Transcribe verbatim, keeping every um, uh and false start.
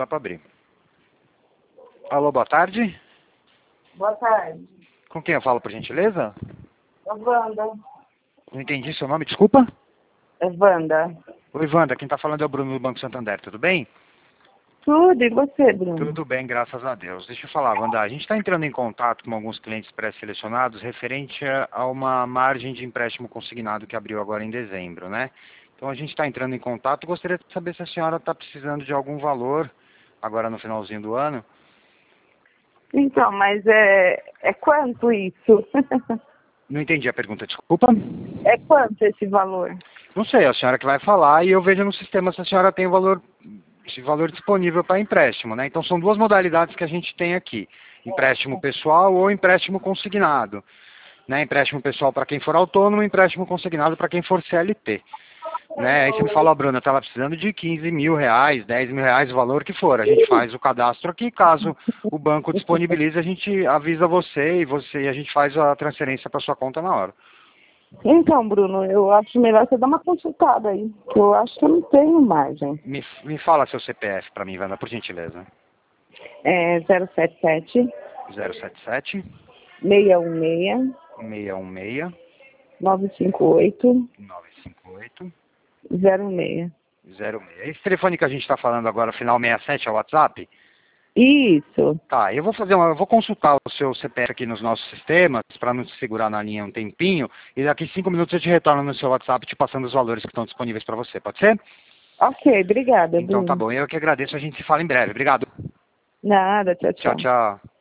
dá para abrir. Alô, boa tarde. Boa tarde. Com quem eu falo, por gentileza? É Wanda. Não entendi seu nome, desculpa. É Wanda. Oi, Wanda, quem está falando é o Bruno do Banco Santander, tudo bem? Tudo, e você, Bruno? Tudo bem, graças a Deus. Deixa eu falar, Wanda, a gente está entrando em contato com alguns clientes pré-selecionados referente a uma margem de empréstimo consignado que abriu agora em dezembro, né? Então a gente está entrando em contato, gostaria de saber se a senhora está precisando de algum valor agora no finalzinho do ano. Então, mas é, é quanto isso? Não entendi a pergunta, desculpa. É quanto esse valor? Não sei, a senhora que vai falar e eu vejo no sistema se a senhora tem o valor, esse valor disponível para empréstimo, né? Então são duas modalidades que a gente tem aqui, empréstimo pessoal ou empréstimo consignado. Né? Empréstimo pessoal para quem for autônomo, empréstimo consignado para quem for C L T. Né? Aí você me fala, Bruna, estava precisando de quinze mil reais, dez mil reais, o valor que for. A gente faz o cadastro aqui, caso o banco disponibilize, a gente avisa você e você, a gente faz a transferência para sua conta na hora. Então, Bruno, eu acho melhor você dar uma consultada aí, que eu acho que eu não tenho margem. Me, me fala seu C P F para mim, Wanda, por gentileza. É zero sete sete, zero sete sete, seis um seis, seis um seis, nove cinco oito, nove cinco oito, zero seis. zero seis. Esse telefone que a gente está falando agora, final sessenta e sete, é o WhatsApp? Isso. Tá, eu vou fazer uma, eu vou consultar o seu C P F aqui nos nossos sistemas, para não te segurar na linha um tempinho, e daqui cinco minutos eu te retorno no seu WhatsApp te passando os valores que estão disponíveis para você, pode ser? Ok, obrigada, Então Bruno. tá bom, eu que agradeço, a gente se fala em breve. Obrigado. Nada, tchau, Tchau, tchau. tchau.